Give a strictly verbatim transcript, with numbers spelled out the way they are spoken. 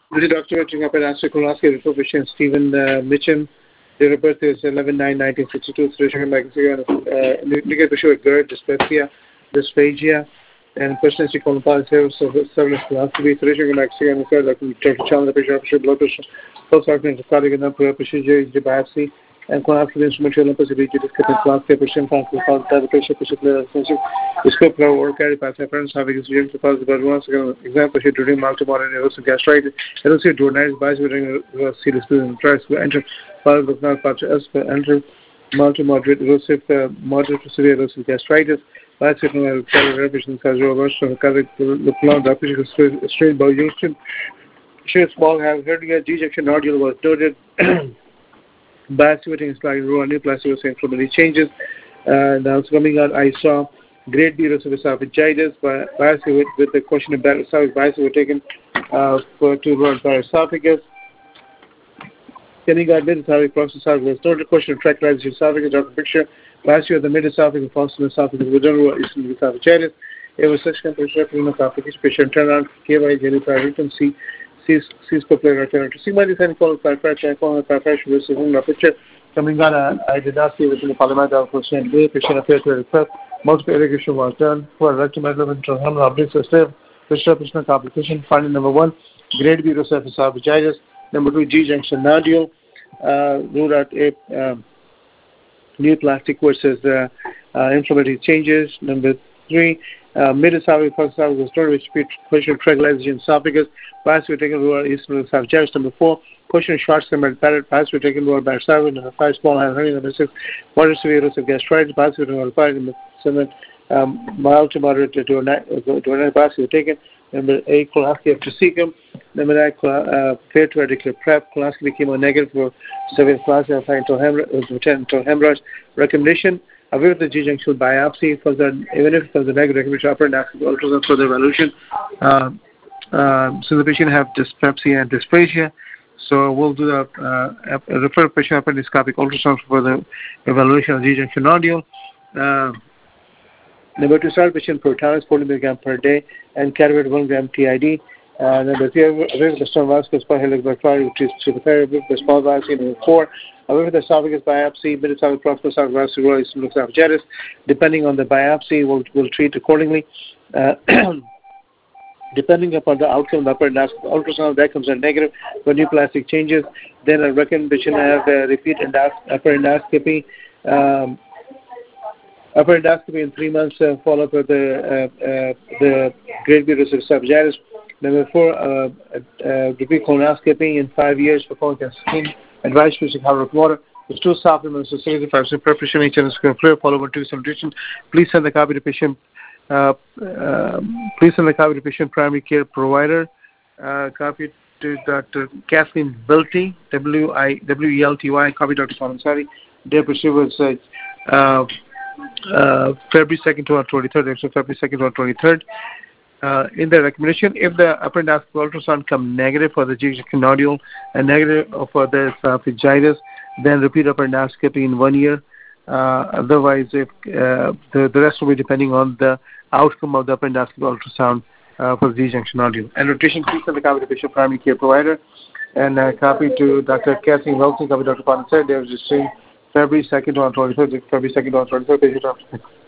This is Doctor Checking up at Astro Koloski, Report patient Stephen uh, Mitchum. Date of birth is eleven nine nineteen sixty-two. Solution Magazine, negative issue of GERD, dyspepsia, dysphagia, and personality compound service service philosophy. Solution Magazine, like Doctor Channel, the patient, blood pressure, pulse oxygen, cardiac and upper procedure, biopsy, and confidence instrumental Olympus, which is discussed class patient, confidence, the patient, patient, the scope of work carried by friends having experience to cause the blood once again. Example, she during multiple erosive gastritis, erosive duodenal bias during serious and tries to enter part of the canal part to enter multi-moderate erosive, uh, moderate to severe erosive gastritis. Last week, we had revision as well as the plan, the application strained by Houston. She small have hernia, G-junction nodule was noted. Bias-sitting is like raw neoplastic was from many changes. Uh, now, it's coming out, I saw grade B erosive esophagitis, biopsy with, with the question of bad esophagus, biopsy were taken uh, for to run by esophagus. Getting out mid-esophagus, process-esophagus, no question of tractalized esophagus, Doctor Picture, biopsy of the mid-esophagus, false esophagus, we don't know what is esophagitis. It was such temperature, renal complication, patient turnaround, K Y, genital written, C, C, C scope later, alternative. See, my design called fracture, called fracture, versus a picture. Coming on, uh, I did not see within the polymer percent way, patient appeared to request. Multiple irrigation was done for rectum element transhuman objects of slave, patient complication. Finding number one, grade B erosive esophagitis. Number two, G-junction nodule. Uh, ruled out a um, neoplastic versus uh, uh, inflammatory changes. Number three, uh, mid-esophagus, post-esophagus, which question of triglycerides esophagus. Biopsy taken rural eastern esophagitis. Number four, question of short stomach parrot. Biopsy taken rural by esophagus. Number five, small hand hernia. Number six, moderate severe erosive gastritis. Biopsy taken rural five. Number seven, um, mild to moderate duodenal biopsy taken. Number eight, colonoscopy after cecum. Number nine, uh, failure to declare prep. Colonoscopy chemo negative for severe colonoscopy until hemorrhage. Recommendation: away with the G-junction biopsy for the even if it was a negative recommendation, upper endoscopy ultrasound for the evaluation. Uh, uh, so the patient have dyspepsia and dysplasia. So we'll do the uh, refer patient upper endoscopic ultrasound for the evaluation of G-junction nodule. Uh, Number two, start patient protonus forty milligrams per day and carry one gram T I D. Uh, number three, away with the stone vascular spot helicobacter, which is superthyroid, with the small biopsy. Number four, away with the esophagus biopsy, mid-esophagus, proximal esophagus, esophagitis. Depending on the biopsy, we'll, we'll treat accordingly. Uh, depending upon the outcome of the upper endoscopy ultrasound, that comes in negative for neoplastic changes. Then I recommend patient have a repeat endos- upper endoscopy. Um, Upper endoscopy in three months, uh, follow up with the uh, uh, the grade B erosive esophagitis. Number four, uh, uh, repeat colonoscopy in five years for colon cancer screening. Advice using hard water. There's two supplements, so seventy-five percent preparation, each and square clear, follow over two substitution. Please send the copy to patient. Uh, uh, please send the copy to patient primary care provider. Uh, copy to Doctor Kathleen Welty, W I W E L T Y. Copy Doctor Panansari. Their procedure was uh, uh, Uh, February second to twenty-third, actually February second to twenty-third. Uh, in the recommendation, if the upper endoscopy ultrasound come negative for the G-junction nodule and negative for the esophagitis, then repeat upper endoscopy in one year. Uh, otherwise, if uh, the, the rest will be depending on the outcome of the upper endoscopy ultrasound uh, for the G-junction nodule. And rotation, please send the copy to patient primary care provider and uh, copy to Doctor Kathleen Wilson, copy Doctor Panansari. They are registering February second to twenty-third, February second to twenty-third, patient